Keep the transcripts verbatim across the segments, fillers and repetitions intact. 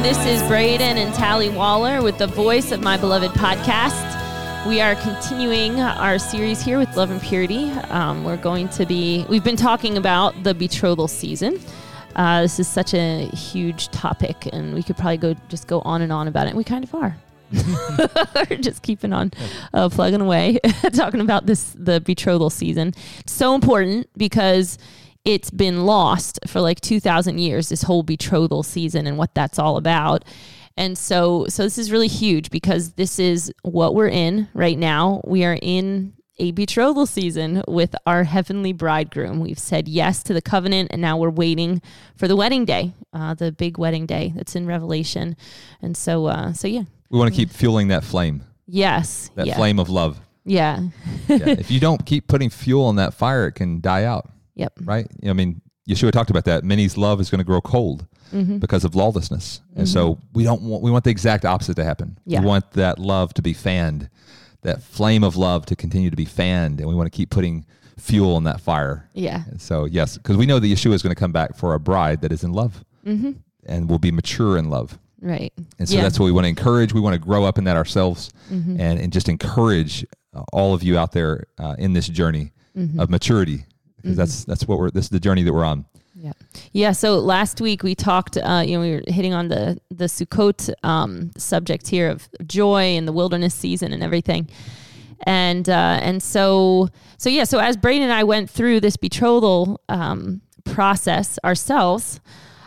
This is Braden and Tally Waller with the Voice of My Beloved podcast. We are continuing our series here with Love and Purity. Um, we're going to be, we've been talking about the betrothal season. Uh, this is such a huge topic, and we could probably go just go on and on about it. And we kind of are. We're just keeping on uh, plugging away, talking about this, the betrothal season. It's so important because it's been lost for like two thousand years, this whole betrothal season and what that's all about. And so, so this is really huge because this is what we're in right now. We are in a betrothal season with our heavenly bridegroom. We've said yes to the covenant, and now we're waiting for the wedding day, uh, the big wedding day that's in Revelation. And so, uh, so yeah. We want to keep fueling that flame. Yes. That yeah. flame of love. Yeah. yeah. If you don't keep putting fuel on that fire, it can die out. Yep. Right? I mean, Yeshua talked about that. Many's love is going to grow cold mm-hmm. because of lawlessness. And mm-hmm. so we don't want, we want the exact opposite to happen. Yeah. We want that love to be fanned, that flame of love to continue to be fanned. And we want to keep putting fuel on that fire. Yeah. And so, yes, because we know that Yeshua is going to come back for a bride that is in love mm-hmm. and will be mature in love. Right. And so yeah. that's what we want to encourage. We want to grow up in that ourselves mm-hmm. and, and just encourage all of you out there uh, in this journey mm-hmm. of maturity. Because mm-hmm. that's that's what we're. This is the journey that we're on. Yeah, yeah. So last week we talked. Uh, you know, we were hitting on the the Sukkot um, subject here of joy and the wilderness season and everything, and uh, and so so yeah. So as Braden and I went through this betrothal um, process ourselves,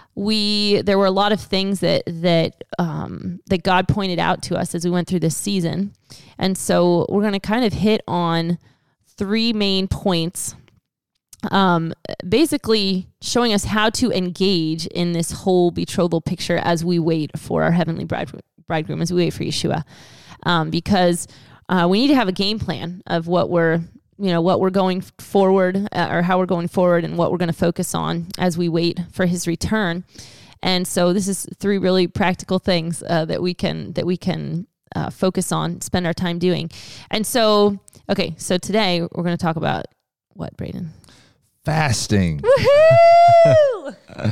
we there were a lot of things that that um, that God pointed out to us as we went through this season, and so we're going to kind of hit on three main points. Um, basically showing us how to engage in this whole betrothal picture as we wait for our heavenly bride, bridegroom, as we wait for Yeshua. Um, because, uh, we need to have a game plan of what we're, you know, what we're going forward uh, or how we're going forward and what we're going to focus on as we wait for his return. And so this is three really practical things, uh, that we can, that we can, uh, focus on, spend our time doing. And so, okay. So today we're going to talk about what, Braden? Fasting. Woohoo!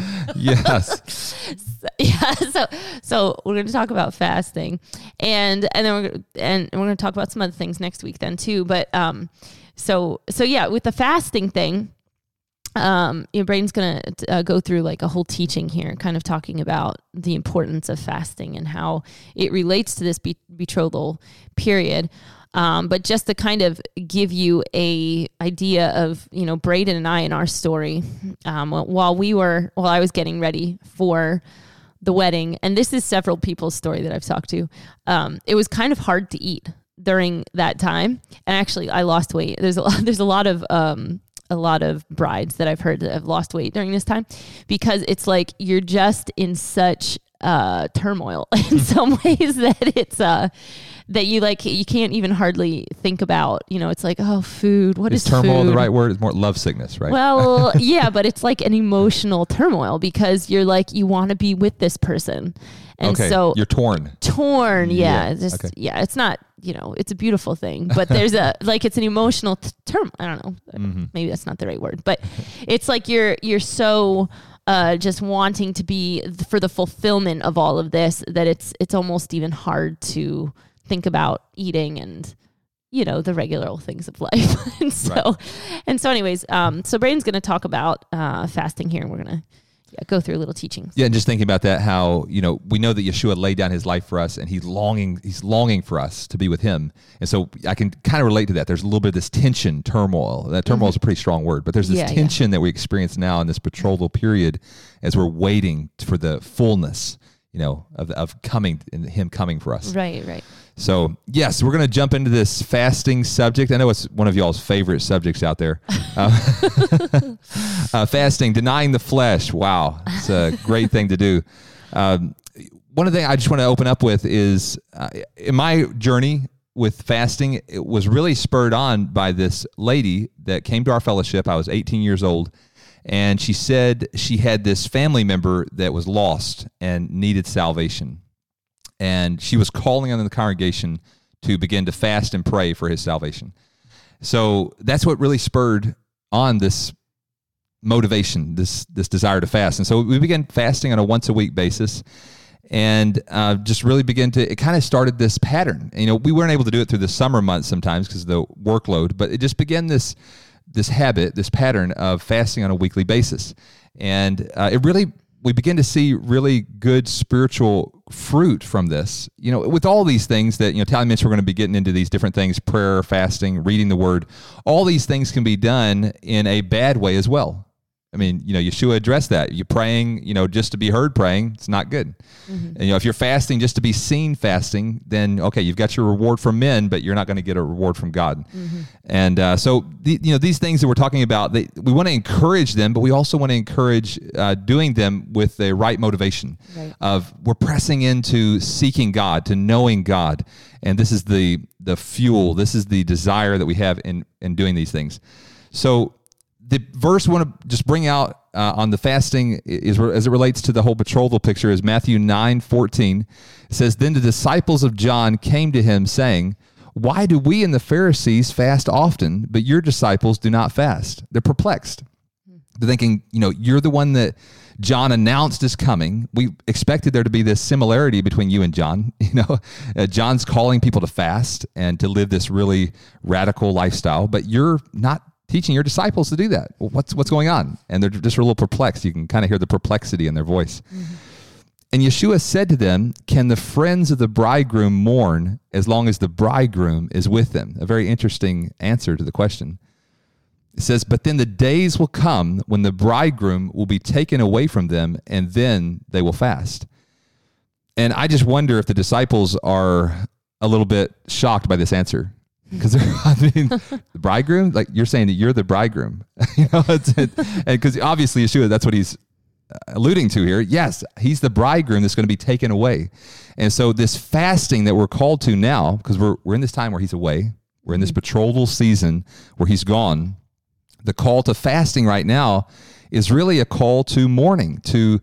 Yes. So, yeah. So, so we're going to talk about fasting, and and then we're and we're going to talk about some other things next week then too. But um, so so yeah, with the fasting thing, um, your brain's going to uh, go through like a whole teaching here, kind of talking about the importance of fasting and how it relates to this be- betrothal period. Um, but just to kind of give you a idea of, you know, Braden and I in our story, um, while we were, while I was getting ready for the wedding, and this is several people's story that I've talked to, um, it was kind of hard to eat during that time. And actually I lost weight. There's a lot, there's a lot of, um, a lot of brides that I've heard that have lost weight during this time because it's like, you're just in such, uh, turmoil in some ways that it's, uh, that you like, you can't even hardly think about, you know, it's like, oh, food, what is, is turmoil food? The right word? It's more love sickness, right? Well, yeah, but it's like an emotional turmoil because you're like, you want to be with this person. And okay. so you're torn. Torn. Yeah. yeah. It's just, okay. yeah, it's not, you know, it's a beautiful thing, but there's a, like, it's an emotional t- term. I don't know. Mm-hmm. Maybe that's not the right word, but it's like, you're, you're so, uh, just wanting to be th- for the fulfillment of all of this, that it's, it's almost even hard to think about eating and, you know, the regular old things of life. and so, right. and so anyways, um, so Braden's going to talk about, uh, fasting here, and we're going to yeah, go through a little teachings. Yeah. And just thinking about that, how, you know, we know that Yeshua laid down his life for us, and he's longing, he's longing for us to be with him. And so I can kind of relate to that. There's a little bit of this tension, turmoil. That turmoil mm-hmm. is a pretty strong word, but there's this yeah, tension yeah. that we experience now in this betrothal period as we're waiting for the fullness, you know, of, of coming and him coming for us. Right. Right. So, yes, we're going to jump into this fasting subject. I know it's one of y'all's favorite subjects out there. Uh, uh, fasting, denying the flesh. Wow, it's a great thing to do. Um, one of the things I just want to open up with is uh, in my journey with fasting, it was really spurred on by this lady that came to our fellowship. I was eighteen years old, and she said she had this family member that was lost and needed salvation. And she was calling on the congregation to begin to fast and pray for his salvation. So that's what really spurred on this motivation, this this desire to fast. And so we began fasting on a once a week basis. and uh, just really begin to, it kind of started this pattern. And, you know, we weren't able to do it through the summer months sometimes because of the workload, but it just began this this habit, this pattern of fasting on a weekly basis. And uh, it really, we begin to see really good spiritual fruit from this. You know, with all these things that, you know, Tally mentioned, we're going to be getting into these different things, prayer, fasting, reading the word. All these things can be done in a bad way as well. I mean, you know, Yeshua addressed that. You're praying, you know, just to be heard praying, it's not good. Mm-hmm. And, you know, if you're fasting just to be seen fasting, then, okay, you've got your reward from men, but you're not going to get a reward from God. Mm-hmm. And uh, so, the, you know, these things that we're talking about, they, we want to encourage them, but we also want to encourage uh, doing them with the right motivation right. of we're pressing into seeking God, to knowing God. And this is the the fuel, this is the desire that we have in, in doing these things. So, the verse I want to just bring out uh, on the fasting is, as it relates to the whole betrothal picture, is Matthew nine fourteen. It says, "Then the disciples of John came to him, saying, 'Why do we and the Pharisees fast often, but your disciples do not fast?'" They're perplexed. They're thinking, you know, you're the one that John announced is coming. We expected there to be this similarity between you and John. You know, uh, John's calling people to fast and to live this really radical lifestyle, but you're not teaching your disciples to do that. Well, what's what's going on? And they're just a little perplexed. You can kind of hear the perplexity in their voice. Mm-hmm. And Yeshua said to them, "Can the friends of the bridegroom mourn as long as the bridegroom is with them?" A very interesting answer to the question. It says, "But then the days will come when the bridegroom will be taken away from them, and then they will fast." And I just wonder if the disciples are a little bit shocked by this answer. Because I mean, the bridegroom, like you're saying that you're the bridegroom, you know, it's, it, and because obviously Yeshua, that's what he's alluding to here. Yes, he's the bridegroom that's going to be taken away, and so this fasting that we're called to now, because we're we're in this time where he's away, we're in this betrothal season where he's gone. The call to fasting right now is really a call to mourning, to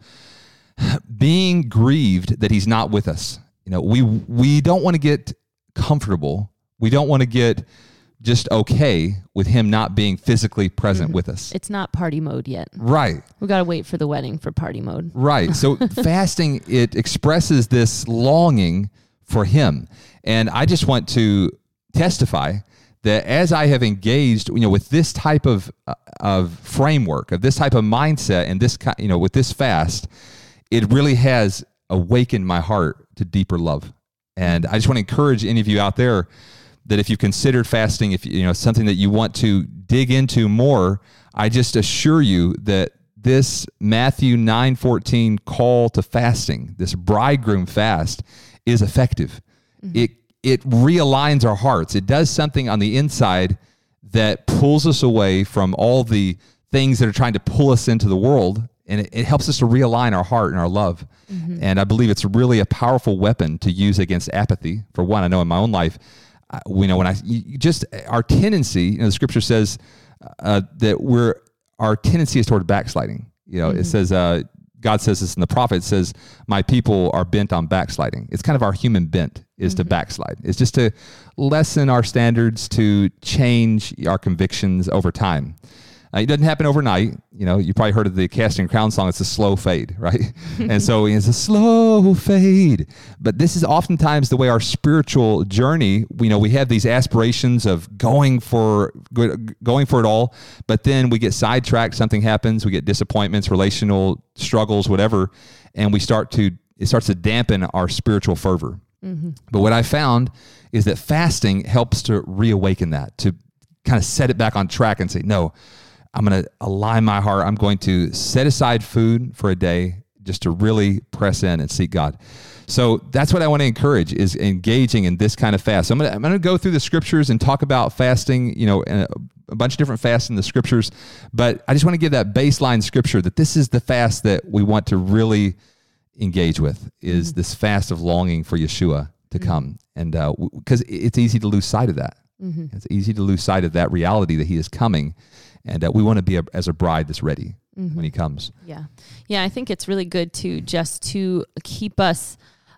being grieved that he's not with us. You know, we we don't want to get comfortable. We don't want to get just okay with him not being physically present mm-hmm. with us. It's not party mode yet. Right. We got to wait for the wedding for party mode. Right. So fasting, it expresses this longing for him. And I just want to testify that as I have engaged, you know, with this type of uh, of framework, of this type of mindset, and this, you know, with this fast, it really has awakened my heart to deeper love. And I just want to encourage any of you out there that if you've considered fasting, if you know something that you want to dig into more, I just assure you that this Matthew nine fourteen call to fasting, this bridegroom fast, is effective. Mm-hmm. It it realigns our hearts. It does something on the inside that pulls us away from all the things that are trying to pull us into the world, and it, it helps us to realign our heart and our love. Mm-hmm. And I believe it's really a powerful weapon to use against apathy. For one, I know in my own life, we know when I you just our tendency, you know, the scripture says uh, that we're our tendency is toward backsliding. You know, mm-hmm. it says uh, God says this in the prophet. It says, "My people are bent on backsliding." It's kind of our human bent is mm-hmm. to backslide. It's just to lessen our standards, to change our convictions over time. Uh, it doesn't happen overnight. You know, you probably heard of the Casting Crown song. It's a slow fade, right? And so it's a slow fade. But this is oftentimes the way our spiritual journey, you know, we have these aspirations of going for going for it all, but then we get sidetracked. Something happens. We get disappointments, relational struggles, whatever, and we start to, it starts to dampen our spiritual fervor. Mm-hmm. But what I found is that fasting helps to reawaken that, to kind of set it back on track and say, no, I'm going to align my heart. I'm going to set aside food for a day just to really press in and seek God. So that's what I want to encourage, is engaging in this kind of fast. So I'm going to, I'm going to go through the scriptures and talk about fasting, you know, a, a bunch of different fasts in the scriptures. But I just want to give that baseline scripture that this is the fast that we want to really engage with, is mm-hmm. this fast of longing for Yeshua to mm-hmm. come. And uh, because it's easy to lose sight of that. Mm-hmm. It's easy to lose sight of that reality that he is coming. And uh, we want to be a, as a bride that's ready mm-hmm. when he comes. Yeah. Yeah, I think it's really good to just to keep us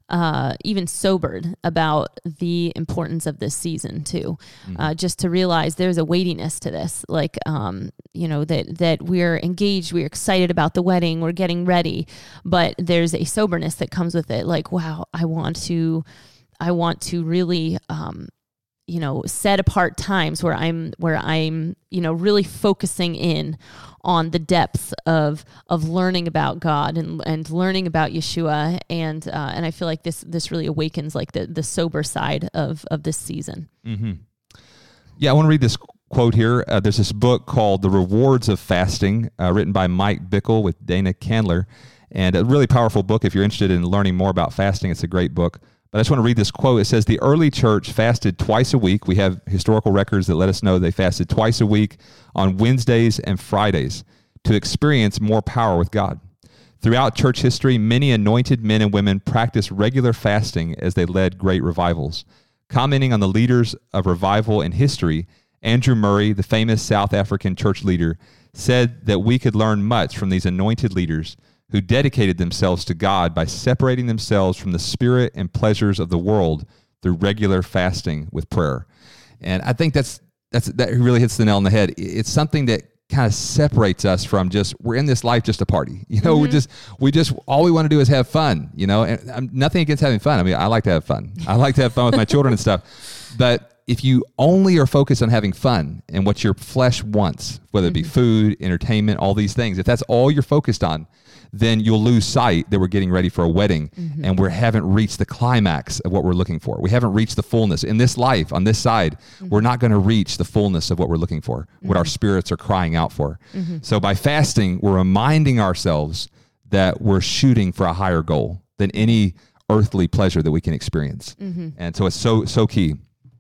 uh, even sobered about the importance of this season too. Mm-hmm. Uh, just to realize there's a weightiness to this, like, um, you know, that, that we're engaged, we're excited about the wedding, we're getting ready, but there's a soberness that comes with it. Like, wow, I want to, I want to really, um, you know, set apart times where I'm, where I'm, you know, really focusing in on the depth of of learning about God and and learning about Yeshua, and uh, and I feel like this this really awakens like the the sober side of of this season. Mm-hmm. Yeah, I want to read this quote here. Uh, there's this book called The Rewards of Fasting, uh, written by Mike Bickle with Dana Candler, and a really powerful book. If you're interested in learning more about fasting, it's a great book. But I just want to read this quote. It says, the early church fasted twice a week. We have historical records that let us know they fasted twice a week on Wednesdays and Fridays to experience more power with God. Throughout church history, many anointed men and women practiced regular fasting as they led great revivals. Commenting on the leaders of revival in history, Andrew Murray, the famous South African church leader, said that we could learn much from these anointed leaders who dedicated themselves to God by separating themselves from the spirit and pleasures of the world through regular fasting with prayer. And I think that's that's that really hits the nail on the head. It's something that kind of separates us from just, we're in this life just to party. You know, mm-hmm. we just we just all we want to do is have fun, you know, and I'm nothing against having fun. I mean, I like to have fun. I like to have fun with my children and stuff. But if you only are focused on having fun and what your flesh wants, whether it be mm-hmm. food, entertainment, all these things, if that's all you're focused on, then you'll lose sight that we're getting ready for a wedding mm-hmm. and we haven't reached the climax of what we're looking for. We haven't reached the fullness. In this life, on this side, mm-hmm. we're not going to reach the fullness of what we're looking for, mm-hmm. what our spirits are crying out for. Mm-hmm. So by fasting, we're reminding ourselves that we're shooting for a higher goal than any earthly pleasure that we can experience. Mm-hmm. And so it's so, so key.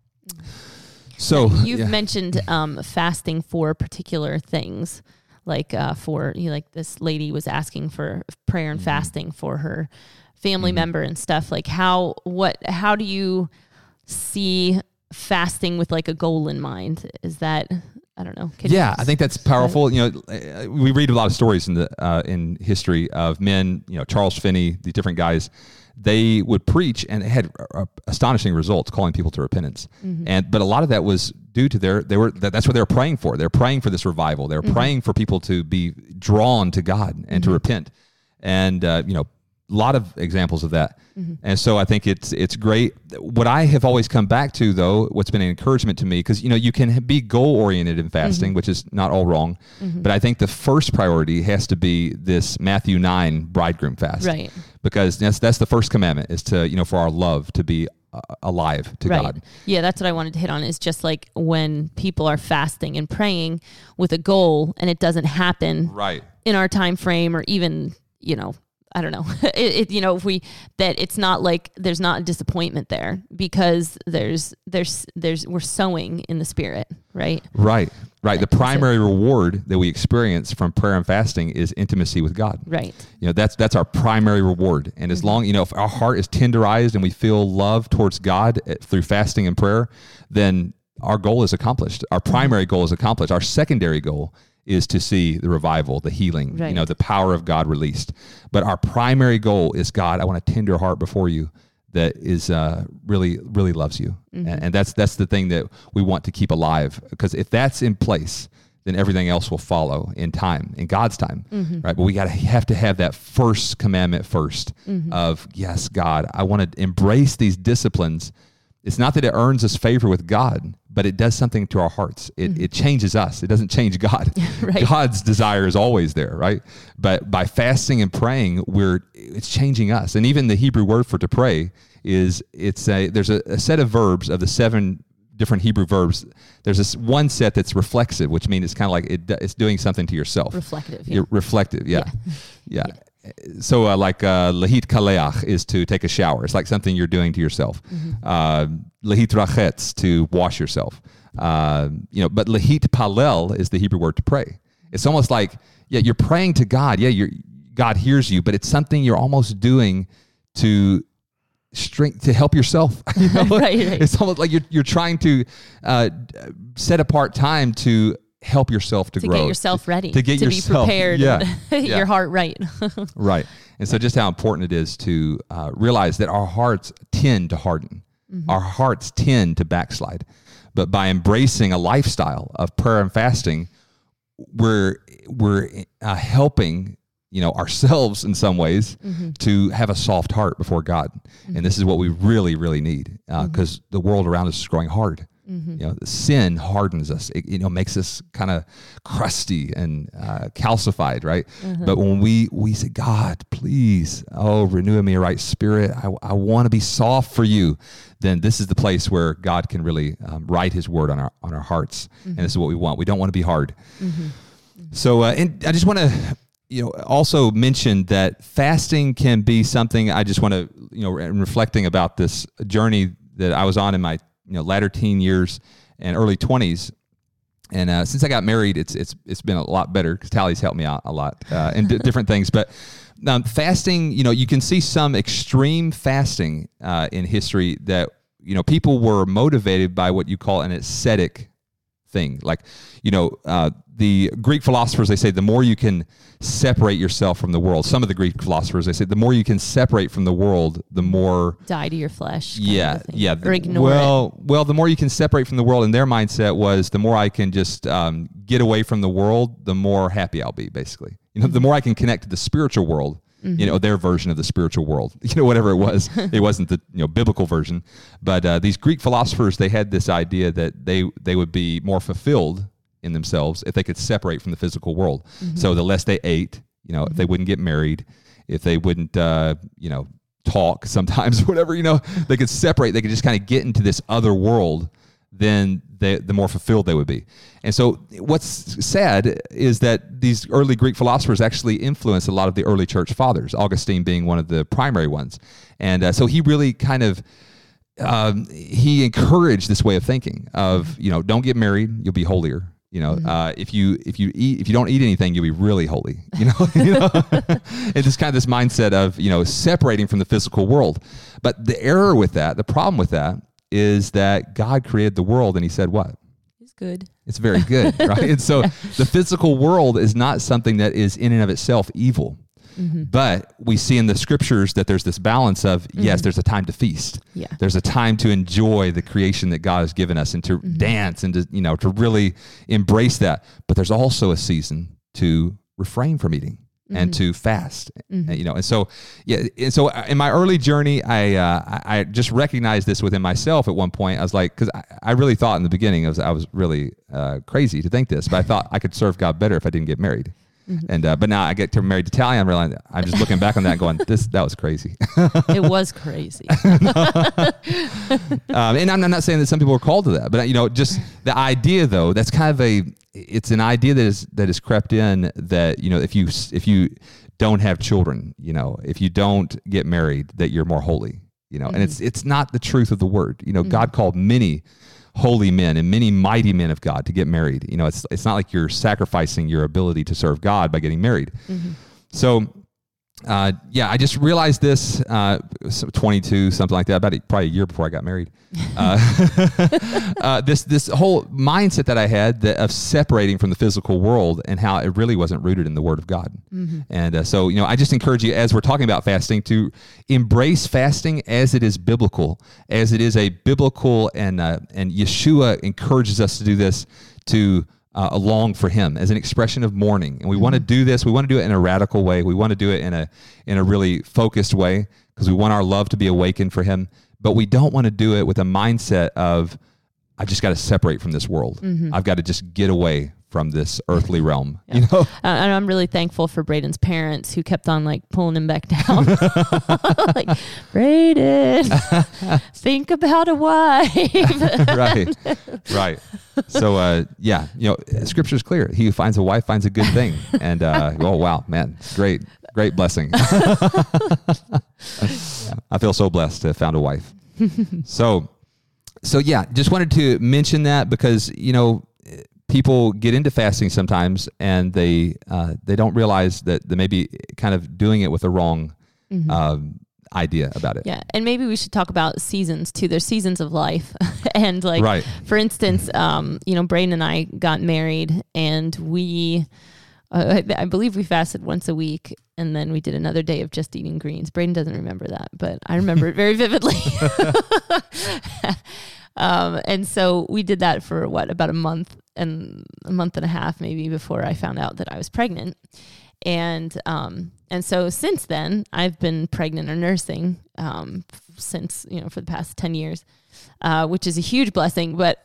So you've yeah. mentioned um, fasting for particular things. Like uh, for you, know, like this lady was asking for prayer and mm-hmm. fasting for her family mm-hmm. member and stuff. Like how, what, how do you see fasting with like a goal in mind? Is that, I don't know. Can yeah, you, I think that's powerful. You know, we read a lot of stories in the uh, in history of men. You know, Charles Finney, the different guys. They would preach and it had uh, astonishing results, calling people to repentance. Mm-hmm. And but a lot of that was due to their they were that, that's what they were praying for. They're praying for this revival. They're mm-hmm. praying for people to be drawn to God and mm-hmm. to repent. And uh, you know, a lot of examples of that. Mm-hmm. And so I think it's it's great. What I have always come back to, though, what's been an encouragement to me, because you know you can be goal oriented in fasting, mm-hmm. which is not all wrong. Mm-hmm. But I think the first priority has to be this Matthew nine bridegroom fast, right? Because that's that's the first commandment, is to, you know, for our love to be uh, alive to right. God. Yeah, that's what I wanted to hit on, is just like when people are fasting and praying with a goal and it doesn't happen right in our time frame, or even, you know, I don't know, it, it, you know, if we, that it's not like there's not a disappointment there, because there's, there's, there's, we're sowing in the spirit, right? Right, right. The primary reward that we experience from prayer and fasting is intimacy with God. Right. You know, that's, that's our primary reward. And as mm-hmm. long, you know, if our heart is tenderized and we feel love towards God through fasting and prayer, then our goal is accomplished. Our primary goal is accomplished. Our secondary goal is to see the revival, the healing, right. you know, the power of God released. But our primary goal is, God, I want a tender heart before you that is uh, really, really loves you. Mm-hmm. And, and that's that's the thing that we want to keep alive. Because if that's in place, then everything else will follow in time, in God's time, mm-hmm. right? But we got to have to have that first commandment first mm-hmm. of, yes, God, I want to embrace these disciplines. It's not that it earns us favor with God, but it does something to our hearts. It mm-hmm. it changes us. It doesn't change God. Right. God's desire is always there, right? But by fasting and praying, we're it's changing us. And even the Hebrew word for to pray is, it's a there's a, a set of verbs of the seven different Hebrew verbs. There's this one set that's reflexive, which means it's kind of like it, it's doing something to yourself. Reflective. Yeah. You're reflective, yeah. Yeah. yeah. yeah. So uh, like uh, lahit kaleach is to take a shower. It's like something you're doing to yourself. Mm-hmm. Uh, lahit rachetz, to wash yourself. Uh, you know, but lahit palel is the Hebrew word to pray. It's almost like, yeah, you're praying to God. Yeah, you're, God hears you, but it's something you're almost doing to strength to help yourself. You know? right, right. It's almost like you're you're trying to uh, set apart time to help yourself to, to grow. To get yourself ready. To get to yourself, be prepared. Yeah, and yeah. your heart right. Right. And so just how important it is to uh, realize that our hearts tend to harden. Mm-hmm. Our hearts tend to backslide. But by embracing a lifestyle of prayer and fasting, we're we're uh, helping, you know, ourselves in some ways mm-hmm. to have a soft heart before God. Mm-hmm. And this is what we really, really need because uh, mm-hmm. the world around us is growing hard. Mm-hmm. You know, sin hardens us. It, you know, makes us kind of crusty and uh, calcified, right? Mm-hmm. But when we we say, God, please, oh, renew in me a right spirit. I, I want to be soft for you. Then this is the place where God can really um, write His word on our on our hearts, mm-hmm. and this is what we want. We don't want to be hard. Mm-hmm. Mm-hmm. So, uh, and I just want to, you know, also mention that fasting can be something. I just want to, you know, in reflecting about this journey that I was on in my, you know, latter teen years and early twenties. And uh, since I got married, it's it's it's been a lot better because Tally's helped me out a lot uh, in d- different things. But um, fasting, you know, you can see some extreme fasting uh, in history that, you know, people were motivated by what you call an ascetic thing. Like, you know, uh, the Greek philosophers, they say the more you can separate yourself from the world. Some of the Greek philosophers, they say the more you can separate from the world, the more die to your flesh. Yeah, yeah. Or ignore well, it. Well, the more you can separate from the world, and their mindset was the more I can just um, get away from the world, the more happy I'll be. Basically, you know, mm-hmm. the more I can connect to the spiritual world. Mm-hmm. You know, their version of the spiritual world. You know, whatever it was, it wasn't the you know biblical version. But uh, these Greek philosophers, they had this idea that they they would be more fulfilled in themselves if they could separate from the physical world. Mm-hmm. So the less they ate, you know, mm-hmm. if they wouldn't get married, if they wouldn't, uh, you know, talk sometimes, whatever, you know, they could separate, they could just kind of get into this other world, then they, the more fulfilled they would be. And so what's sad is that these early Greek philosophers actually influenced a lot of the early church fathers, Augustine being one of the primary ones. And uh, so he really kind of, um, he encouraged this way of thinking of, you know, don't get married, you'll be holier. You know, mm-hmm. uh, if you if you eat if you don't eat anything, you'll be really holy. You know, you know, it's just kind of this mindset of you know separating from the physical world. But the error with that, the problem with that, is that God created the world and He said what? It's good. It's very good, right? And so the physical world is not something that is in and of itself evil. Mm-hmm. But we see in the scriptures that there's this balance of, mm-hmm. yes, there's a time to feast. Yeah. There's a time to enjoy the creation that God has given us and to mm-hmm. dance and to, you know, to really embrace that. But there's also a season to refrain from eating mm-hmm. and to fast, mm-hmm. and, you know. And so, yeah. And so in my early journey, I, uh, I just recognized this within myself at one point. I was like, cause I, I really thought in the beginning, I was, I was really uh, crazy to think this, but I thought I could serve God better if I didn't get married. Mm-hmm. And uh, but now I get to married to Tally, I'm realizing I'm just looking back on that and going, this that was crazy. It was crazy. um, and I'm, I'm not saying that some people are called to that, but you know, just the idea though, that's kind of a it's an idea that is that is crept in that you know if you if you don't have children, you know, if you don't get married, that you're more holy, you know, mm-hmm. and it's it's not the truth of the word. You know, mm-hmm. God called many holy men and many mighty men of God to get married. You know, it's it's not like you're sacrificing your ability to serve God by getting married. Mm-hmm. So, uh, yeah, I just realized this, uh, twenty-two, something like that, about a, probably a year before I got married. Uh, uh, this this whole mindset that I had that of separating from the physical world and how it really wasn't rooted in the Word of God. Mm-hmm. And uh, so, you know, I just encourage you, as we're talking about fasting, to embrace fasting as it is biblical, as it is a biblical, and uh, and Yeshua encourages us to do this, to uh, long for Him as an expression of mourning. And we mm-hmm. want to do this. We want to do it in a radical way. We want to do it in a in a really focused way because we want our love to be awakened for Him. But we don't want to do it with a mindset of, I've just got to separate from this world. Mm-hmm. I've got to just get away from this earthly realm. Yeah. You know, uh, and I'm really thankful for Braden's parents who kept on like pulling him back down. Like, Braden, think about a wife. Right, right. So, uh, yeah, you know, Scripture is clear. He who finds a wife finds a good thing. And uh, oh wow, man, great, great blessing. I feel so blessed to have found a wife. So, so yeah, just wanted to mention that because you know. People get into fasting sometimes, and they uh, they don't realize that they may be kind of doing it with the wrong mm-hmm. uh, idea about it. Yeah. And maybe we should talk about seasons too. There's seasons of life. And like, Right. for instance, um, you know, Braden and I got married and we, uh, I, I believe we fasted once a week and then we did another day of just eating greens. Braden doesn't remember that, but I remember it very vividly. um, and so we did that for what, about a month and a month and a half maybe before I found out that I was pregnant. And, um, and so since then I've been pregnant or nursing, um, since, you know, for the past ten years, uh, which is a huge blessing, but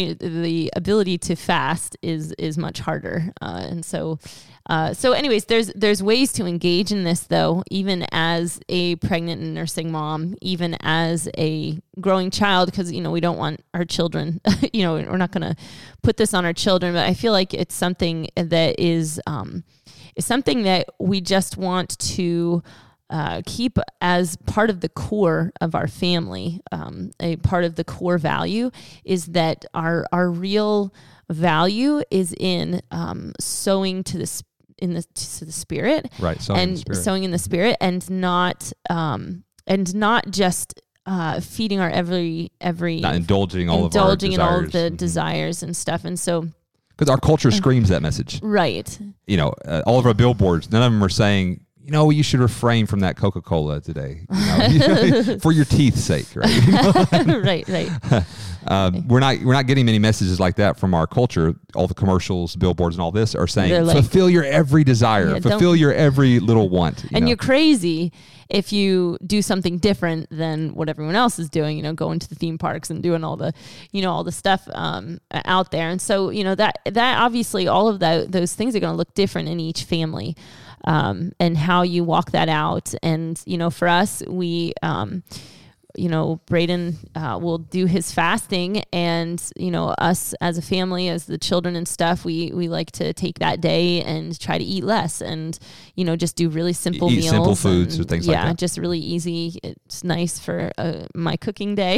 the ability to fast is, is much harder. Uh, and so, uh, so anyways, there's, there's ways to engage in this though, even as a pregnant and nursing mom, even as a growing child, because, you know, we don't want our children, you know, we're not going to put this on our children, but I feel like it's something that is, um, is something that we just want to uh, keep as part of the core of our family. Um, a part of the core value is that our our real value is in um, sowing to the in the to the spirit, right? Sowing and in the spirit. sowing in the spirit, and not um, and not just uh, feeding our every every not indulging all indulging of our in all desires. of the Mm-hmm. desires and stuff, and so. Because our culture screams that message. Right. You know, uh, all of our billboards, none of them are saying, you know, you should refrain from that Coca-Cola today, you know, for your teeth's sake, right? right, right. Uh, we're not we're not getting many messages like that from our culture. All the commercials, billboards, and all this are saying, like, fulfill your every desire, yeah, fulfill your every little want. You and know? You're crazy if you do something different than what everyone else is doing. You know, going to the theme parks and doing all the, you know, all the stuff um, out there. And so, you know, that that obviously all of that those things are going to look different in each family, um, and how you walk that out. And you know, for us, we. Um, you know, Braden uh, will do his fasting, and, you know, us as a family, as the children and stuff, we, we like to take that day and try to eat less and, you know, just do really simple eat meals. simple foods and, or things yeah, like that. Yeah, just really easy. It's nice for uh, my cooking day.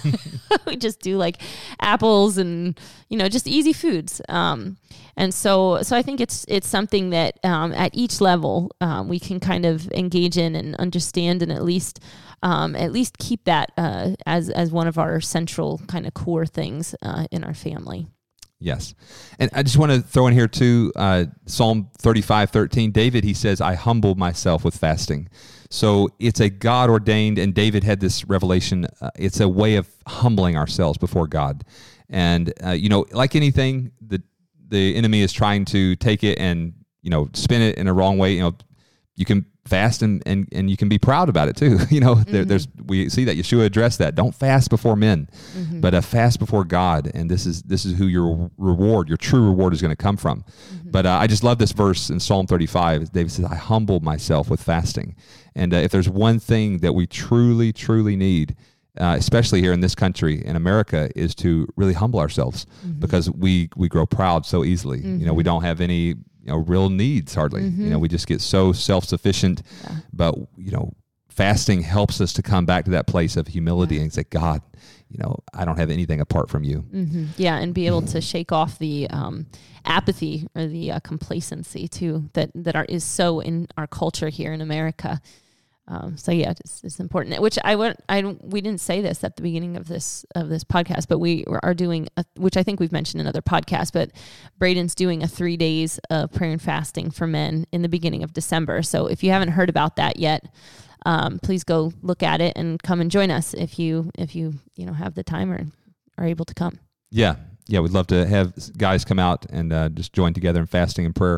We just do like apples and, you know, just easy foods. Um, and so, so I think it's, it's something that um, at each level um, we can kind of engage in and understand, and at least Um, at least keep that uh, as as one of our central kind of core things uh, in our family. Yes. And I just want to throw in here too, uh, Psalm thirty-five thirteen, David, he says, I humble myself with fasting. So it's a God ordained, and David had this revelation. Uh, it's a way of humbling ourselves before God. And, uh, you know, like anything, the, the enemy is trying to take it and, you know, spin it in a wrong way. You know, you can fast and, and, and you can be proud about it too. You know, mm-hmm. there, there's, we see that Yeshua addressed that. Don't fast before men, mm-hmm. but a fast before God. And this is, this is who your reward, your true reward is going to come from. Mm-hmm. But uh, I just love this verse in Psalm thirty-five. David says, I humble myself with fasting. And uh, if there's one thing that we truly, truly need, uh, especially here in this country, in America, is to really humble ourselves, mm-hmm. because we, we grow proud so easily. Mm-hmm. You know, we don't have any, you know, real needs hardly. Mm-hmm. You know, we just get so self-sufficient. Yeah. But, you know, fasting helps us to come back to that place of humility, yeah. and say, God, you know, I don't have anything apart from you. Mm-hmm. Yeah, and be able to shake off the um, apathy or the uh, complacency too that that are is so in our culture here in America. Um, so yeah, it's, it's important. Which I would, I we didn't say this at the beginning of this of this podcast, but we are doing, a, which I think we've mentioned in other podcasts. But Braden's doing a three days of prayer and fasting for men in the beginning of December. So if you haven't heard about that yet, um, please go look at it and come and join us if you if you you know have the time or are able to come. Yeah, yeah, we'd love to have guys come out and uh, just join together in fasting and prayer.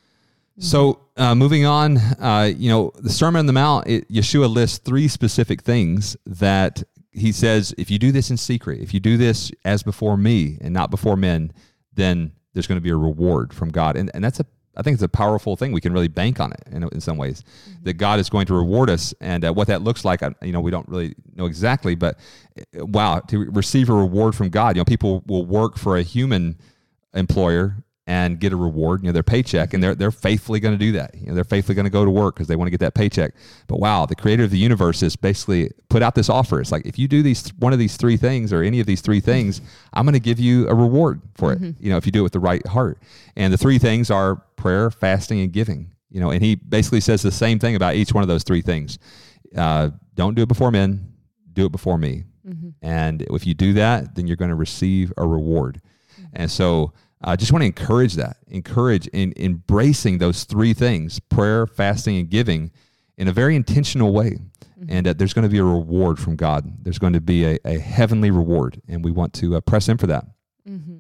So uh, moving on, uh, you know, the Sermon on the Mount, it, Yeshua lists three specific things that he says, if you do this in secret, if you do this as before me and not before men, then there's going to be a reward from God. And and that's a, I think it's a powerful thing. We can really bank on it in, in some ways, mm-hmm. that God is going to reward us. And uh, what that looks like, you know, we don't really know exactly, but uh, wow, to receive a reward from God, you know, people will work for a human employer and get a reward, you know, their paycheck, and they're they're faithfully going to do that. You know, they're faithfully going to go to work because they want to get that paycheck. But wow, the creator of the universe has basically put out this offer. It's like, if you do these one of these three things or any of these three things, I'm going to give you a reward for it. Mm-hmm. You know, if you do it with the right heart. And the three things are prayer, fasting, and giving. You know, and he basically says the same thing about each one of those three things. Uh, don't do it before men, do it before me. Mm-hmm. And if you do that, then you're going to receive a reward. Mm-hmm. And so I uh, just want to encourage that, encourage in embracing those three things, prayer, fasting, and giving, in a very intentional way. Mm-hmm. And uh, there's going to be a reward from God. There's going to be a, a heavenly reward, and we want to uh, press in for that. Mm-hmm.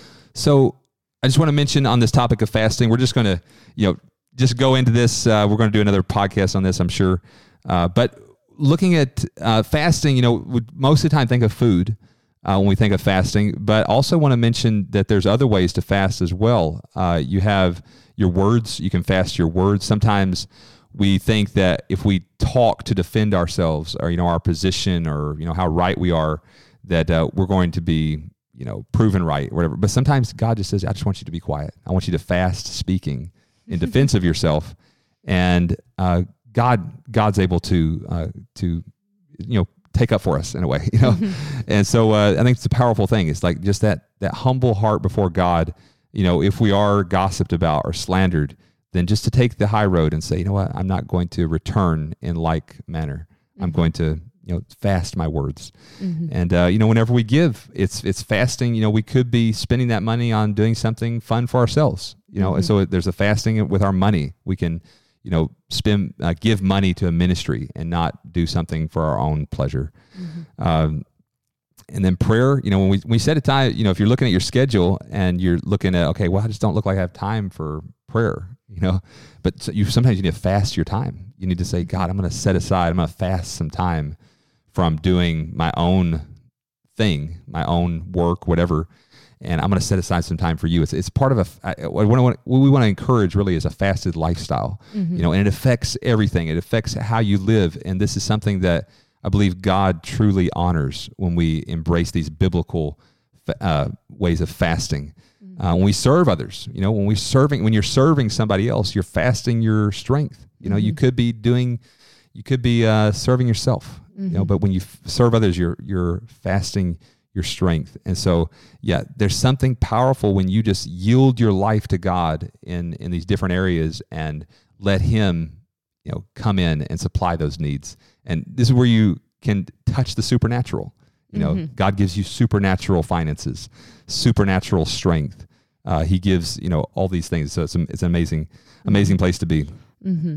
So I just want to mention on this topic of fasting, we're just going to, you know, just go into this. Uh, we're going to do another podcast on this, I'm sure. Uh, but looking at uh, fasting, you know, we most of the time think of food uh, when we think of fasting, but also want to mention that there's other ways to fast as well. Uh, you have your words. You can fast your words. Sometimes we think that if we talk to defend ourselves, or, you know, our position, or, you know, how right we are, that uh, we're going to be, you know, proven right or whatever. But sometimes God just says, I just want you to be quiet. I want you to fast speaking in defense of yourself. And uh, God, God's able to, uh, to, you know, take up for us in a way, you know? And so uh, I think it's a powerful thing. It's like just that, that humble heart before God. You know, if we are gossiped about or slandered, then just to take the high road and say, you know what, I'm not going to return in like manner. Mm-hmm. I'm going to, you know, fast my words. Mm-hmm. And, uh, you know, whenever we give, it's, it's fasting. You know, we could be spending that money on doing something fun for ourselves, you know, mm-hmm. and so there's a fasting with our money. We can, you know, spend, uh, give money to a ministry and not do something for our own pleasure. Mm-hmm. Um, and then prayer, you know, when we, when we set a time, you know, if you're looking at your schedule and you're looking at, okay, well, I just don't look like I have time for prayer, you know, but so you, sometimes you need to fast your time. You need to say, God, I'm going to set aside, I'm going to fast some time from doing my own thing, my own work, whatever, and I'm going to set aside some time for you. It's it's part of a, what we want to encourage really is a fasted lifestyle, mm-hmm. you know, and it affects everything. It affects how you live, and this is something that I believe God truly honors when we embrace these biblical uh, ways of fasting. Mm-hmm. Uh, when we serve others, you know, when we serving, when you're serving somebody else, you're fasting your strength. You know, mm-hmm. you could be doing, you could be uh, serving yourself. Mm-hmm. You know, but when you f- serve others, you're you're fasting your strength. And so, yeah, there's something powerful when you just yield your life to God in in these different areas and let Him, you know, come in and supply those needs. And this is where you can touch the supernatural. You know, mm-hmm. God gives you supernatural finances, supernatural strength. Uh, he gives, you know, all these things. So it's, a, it's an amazing, amazing place to be. Mm-hmm.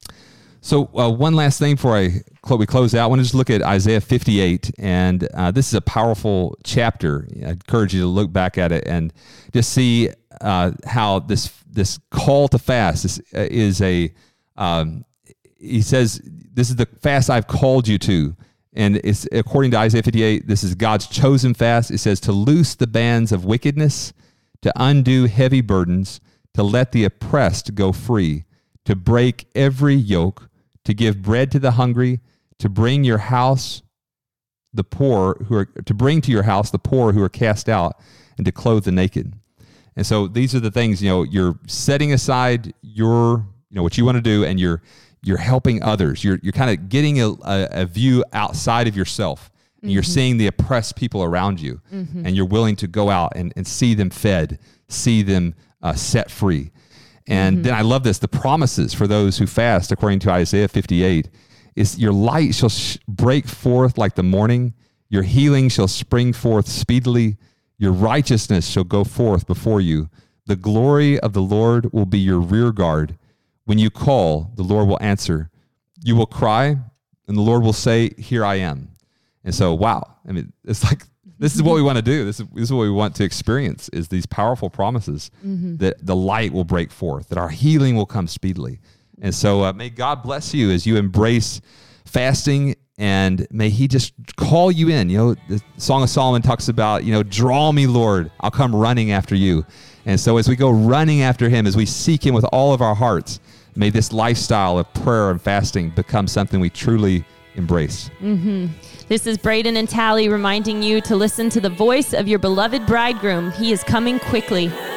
So uh, one last thing before I cl- we close out, I want to just look at Isaiah fifty-eight, and uh, this is a powerful chapter. I encourage you to look back at it and just see uh, how this this call to fast is, uh, is a. Um, he says, "This is the fast I've called you to," and it's according to Isaiah fifty-eight. This is God's chosen fast. It says to loose the bands of wickedness, to undo heavy burdens, to let the oppressed go free, to break every yoke, to give bread to the hungry, to bring your house the poor who are to bring to your house the poor who are cast out, and to clothe the naked. And so these are the things, you know, you're setting aside your, you know, what you want to do, and you're you're helping others. You're you're kind of getting a, a, a view outside of yourself, and mm-hmm. you're seeing the oppressed people around you, mm-hmm. and you're willing to go out and, and see them fed, see them uh, set free. And mm-hmm. then I love this, the promises for those who fast, according to Isaiah fifty-eight, is your light shall sh- break forth like the morning, your healing shall spring forth speedily, your righteousness shall go forth before you. The glory of the Lord will be your rear guard. When you call, the Lord will answer. You will cry, and the Lord will say, here I am. And so, wow, I mean, it's like, this is what we want to do. This is, this is what we want to experience, is these powerful promises mm-hmm. that the light will break forth, that our healing will come speedily. And so uh, may God bless you as you embrace fasting, and may He just call you in. You know, the Song of Solomon talks about, you know, draw me, Lord, I'll come running after you. And so as we go running after Him, as we seek Him with all of our hearts, may this lifestyle of prayer and fasting become something we truly embrace. Mm-hmm. This is Braden and Tally reminding you to listen to the voice of your beloved bridegroom. He is coming quickly.